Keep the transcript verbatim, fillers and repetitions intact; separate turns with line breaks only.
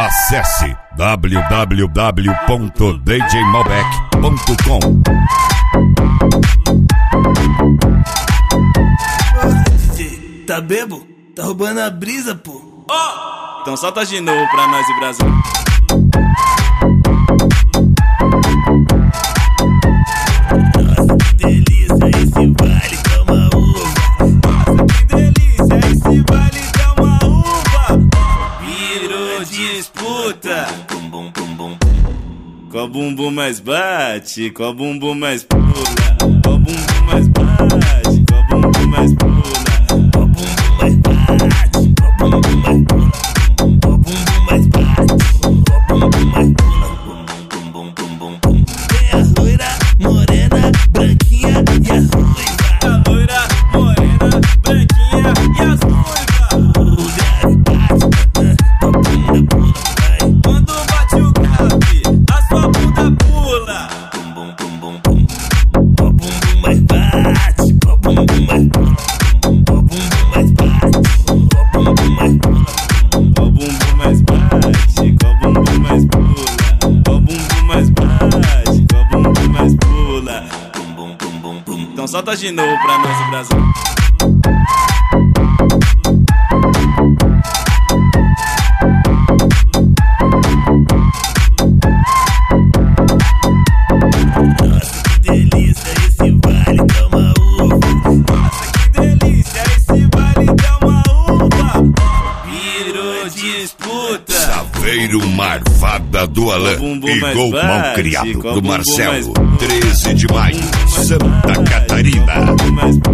Acesse w w w ponto d j malbec ponto com.
Tá bebo? Tá roubando a brisa, pô.
Oh! Então solta de novo pra nós e Brasil.
Nossa, que delícia esse baile, calma uva.
Nossa, que delícia esse baile, calma uva.
Virou disputa.
Bum, bum, bum, bum. Qual bumbum mais bate, qual bumbum mais pula. Qual bumbum mais bate, qual bumbum mais pula.
Qual bumbum mais bate, qual bumbum mais pula. Qual bumbum mais bate, qual bumbum mais pula.
Bum, bum, bum, bum, bum.
Tem a loira, morena, branquinha e a ruiva.
A loira, morena, branquinha e as ruivas.
O grave bate, tua bunda pula, vai.
Quando bate o grave, a sua bunda pula. Bum, bum, bum, bum.
Qual bumbum mais bate, qual bumbum mais pula. Qual bumbum mais bate, qual bumbum mais pula.
Qual bumbum mais bate, qual bumbum mais pula. Qual bumbum mais bate, qual bumbum mais pula. Bum, bum, bum, bum, bum. Então solta de novo pra nós e Brasil.
Nossa, que delícia esse baile, calma uva.
Nossa, que delícia esse baile, dá uma uva.
Virou disputa.
Saveiro Marvada do Alain
bumbum
e
mais
Gol
bate,
Malcriado
qual
do
bumbum
Marcelo.
mais-
treze de maio, Santa Catarina.
Qual bumbum mais